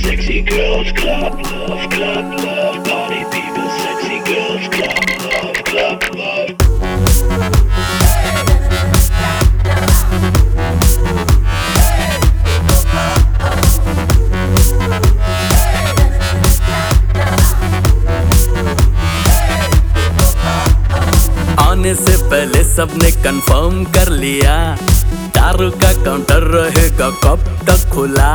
sexy girls, club love, party people, sexy girls, club love. आने से पहले सबने कंफर्म कर लिया, दारू का काउंटर रहेगा कब तक खुला।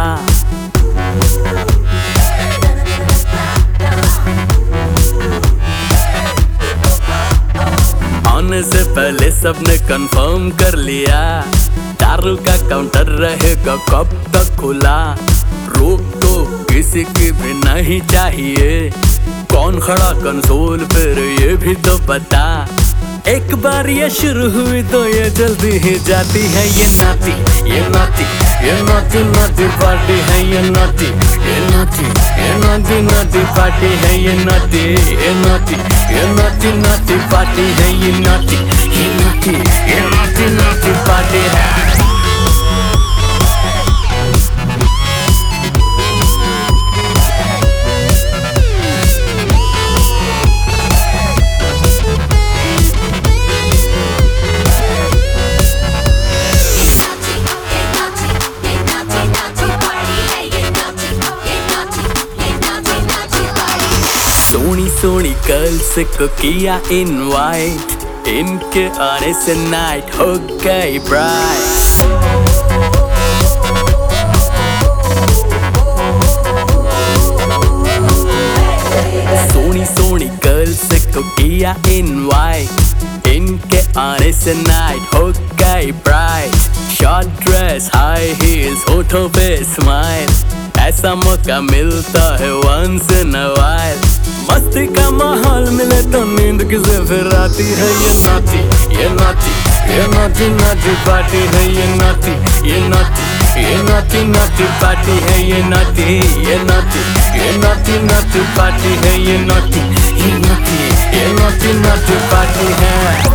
आने से पहले सबने कंफर्म कर लिया, दारू का काउंटर रहेगा कब तक खुला। रोक तो किसी की भी नहीं चाहिए, कौन खड़ा कंसोल पर ये भी तो बता। एक बार ये शुरू हुई तो ये जल्दी ही जाती है। ये नाती ये नाती ये नाती नाती पार्टी है। ये नाती ये नाती ये नाती नाती पार्टी है। ये नाती ये नाती ये नाती नाती पार्टी है। ये नाती ये नाती ये नाती नाती पार्टी है। सोनी सोनी गर्ल्स को किया इनवाइट, इनके आने से नाइट हो गई ब्राइट। सोनी सोनी गर्ल्स को किया इनवाइट, इनके आने से नाइट हो गई bright. Short dress high heels होठों पे स्माइल, ऐसा मौका मिलता है वंस इन अ वाइल। मस्ती का माहौल मिले तो नींद किसे फिर आती है। ये नाती ये नाती ये नाती नाती पार्टी है। ये नाती ये नाती ये नाती नाती पार्टी है। ये नाती ये नाती ये नाती नाती पार्टी है। ये नाती ये नाती ये नाती नाती पार्टी है।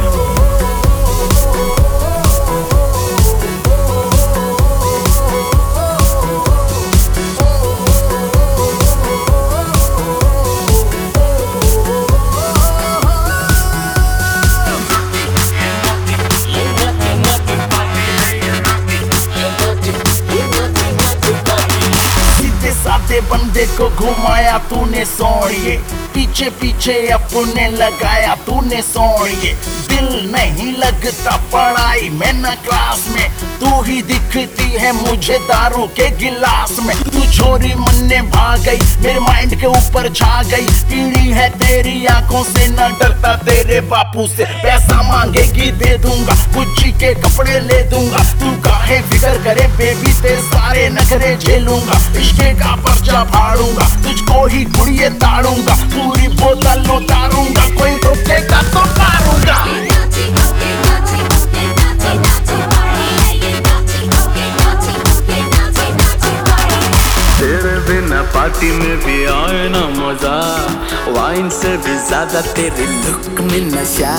बंदे को घुमाया तूने सोनिए, पीछे पीछे अपने लगाया तूने सोनिए। दिल नहीं लगता पढ़ाई में न क्लास में, तू ही दिखती है मुझे दारू के गिलास में। तू छोरी मन ने भाग गई, मेरे माइंड के ऊपर छा गई। पीड़ी है तेरी आंखों से, न डरता तेरे बापू से। पैसा मांगेगी दे दूंगा, गुच्ची के कपड़े ले दूंगा। तू काहे फिक्र करे बेबी, तेरे सारे नखरे झेलूंगा। इश्के का पर्चा फाड़ूंगा, तुझको ही कुड़िए ताड़ूंगा। पूरी बोतल उतारूंगा, कोई रोकेगा तो मारूंगा। तेरे बिना पार्टी में भी आए ना मजा, वाइन से भी ज्यादा तेरे लुक में नशा।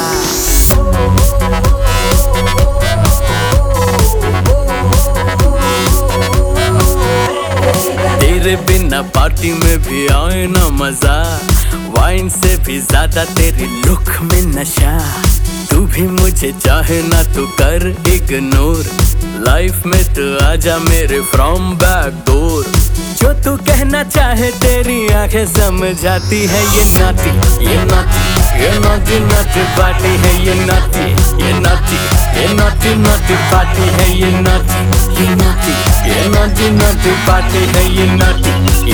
तेरे बिना पार्टी में भी आए ना मजा, वाइन से भी ज्यादा तेरी लुक में नशा। तू भी मुझे चाहे ना तू कर इग्नोर, लाइफ में तू आजा मेरे फ्रॉम बैक डोर। जो तू कहना चाहे तेरी आंखें समझाती है। ये नाती ये नाती ये नाती नाती पार्टी है। ये नाती ये नाती ये नाती नाती पार्टी है। ये नाती ये नाती ये नाती नाती पार्टी है। ये नाती